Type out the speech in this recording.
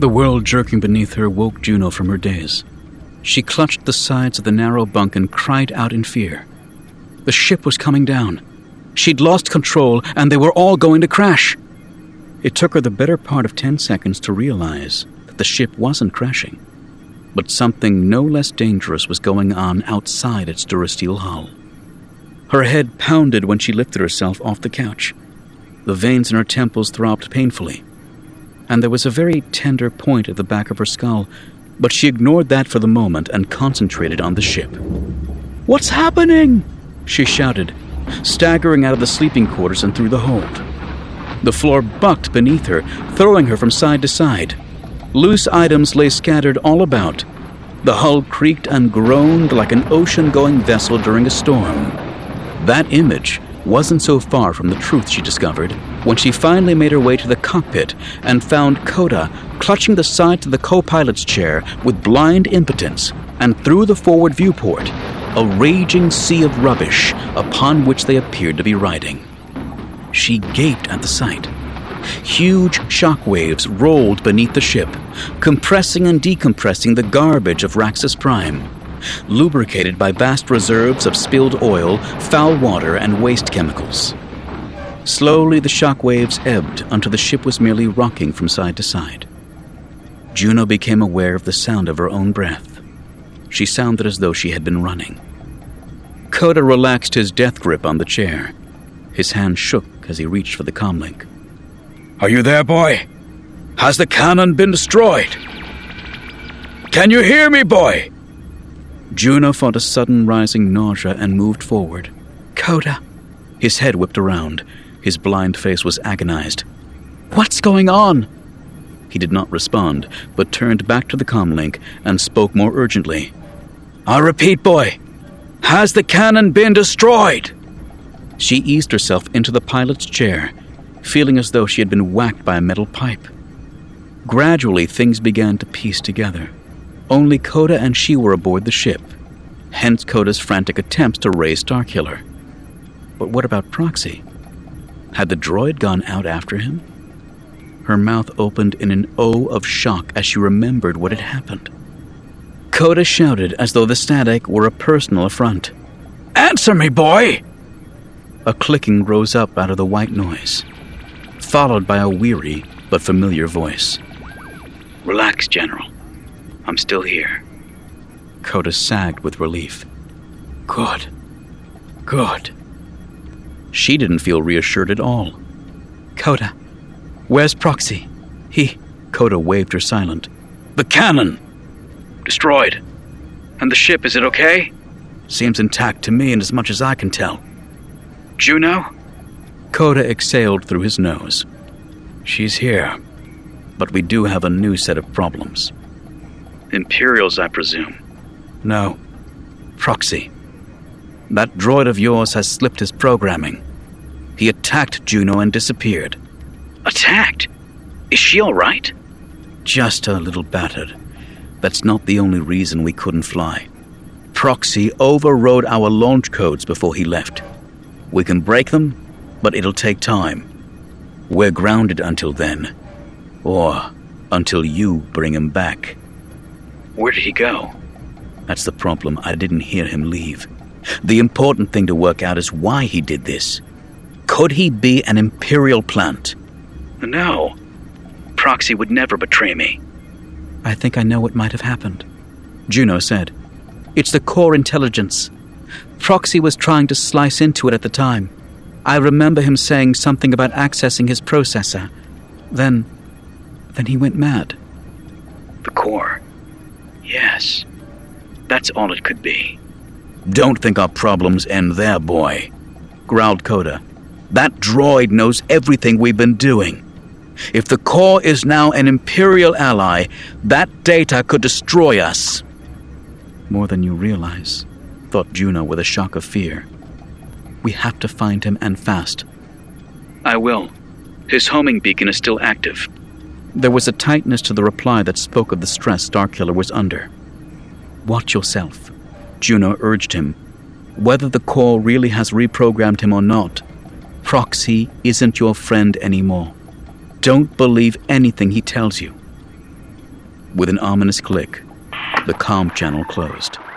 The world jerking beneath her woke Juno from her daze. She clutched the sides of the narrow bunk and cried out in fear. The ship was coming down. She'd lost control, and they were all going to crash. It took her the better part of 10 seconds to realize that the ship wasn't crashing, but something no less dangerous was going on outside its durasteel hull. Her head pounded when she lifted herself off the couch. The veins in her temples throbbed painfully, and there was a very tender point at the back of her skull, but she ignored that for the moment and concentrated on the ship. "What's happening?" she shouted, staggering out of the sleeping quarters and through the hold. The floor bucked beneath her, throwing her from side to side. Loose items lay scattered all about. The hull creaked and groaned like an ocean-going vessel during a storm. That image wasn't so far from the truth, she discovered, when she finally made her way to the cockpit and found Coda clutching the sides of the co-pilot's chair with blind impotence, and through the forward viewport, a raging sea of rubbish upon which they appeared to be riding. She gaped at the sight. Huge shock waves rolled beneath the ship, compressing and decompressing the garbage of Raxus Prime, lubricated by vast reserves of spilled oil, foul water, and waste chemicals. Slowly the shock waves ebbed until the ship was merely rocking from side to side. Juno became aware of the sound of her own breath. She sounded as though she had been running. Coda relaxed his death grip on the chair. His hand shook as he reached for the comlink. "Are you there, boy? Has the cannon been destroyed? Can you hear me, boy?" Juno fought a sudden rising nausea and moved forward. "Coda." His head whipped around. His blind face was agonized. "What's going on?" He did not respond, but turned back to the comlink and spoke more urgently. "I repeat, boy, has the cannon been destroyed?" She eased herself into the pilot's chair, feeling as though she had been whacked by a metal pipe. Gradually, things began to piece together. Only Coda and she were aboard the ship, hence Coda's frantic attempts to raise Starkiller. But what about Proxy? Had the droid gone out after him? Her mouth opened in an O of shock as she remembered what had happened. Coda shouted as though the static were a personal affront. "Answer me, boy!" A clicking rose up out of the white noise, followed by a weary but familiar voice. "Relax, General. I'm still here." Coda sagged with relief. Good. She didn't feel reassured at all. "Coda, where's Proxy? Coda waved her silent. "The cannon! Destroyed. And the ship, is it okay?" "Seems intact to me, and as much as I can tell." "Juno?" Coda exhaled through his nose. "She's here, but we do have a new set of problems." "Imperials, I presume?" "No. Proxy. That droid of yours has slipped his programming. He attacked Juno and disappeared." "Attacked? Is she all right?" "Just a little battered. That's not the only reason we couldn't fly. Proxy overrode our launch codes before he left. We can break them, but it'll take time. We're grounded until then. Or until you bring him back." "Where did he go?" "That's the problem. I didn't hear him leave. The important thing to work out is why he did this. Could he be an Imperial plant?" "No. Proxy would never betray me." "I think I know what might have happened," Juno said. "It's the core intelligence. Proxy was trying to slice into it at the time. I remember him saying something about accessing his processor. Then he went mad." "The core. Yes. That's all it could be." "Don't think our problems end there, boy," growled Coda. "That droid knows everything we've been doing. If the core is now an Imperial ally, that data could destroy us." "More than you realize," thought Juno with a shock of fear. "We have to find him, and fast." "I will. His homing beacon is still active." There was a tightness to the reply that spoke of the stress Starkiller was under. "Watch yourself," Juno urged him. "Whether the core really has reprogrammed him or not, Proxy isn't your friend anymore. Don't believe anything he tells you." With an ominous click, the comm channel closed.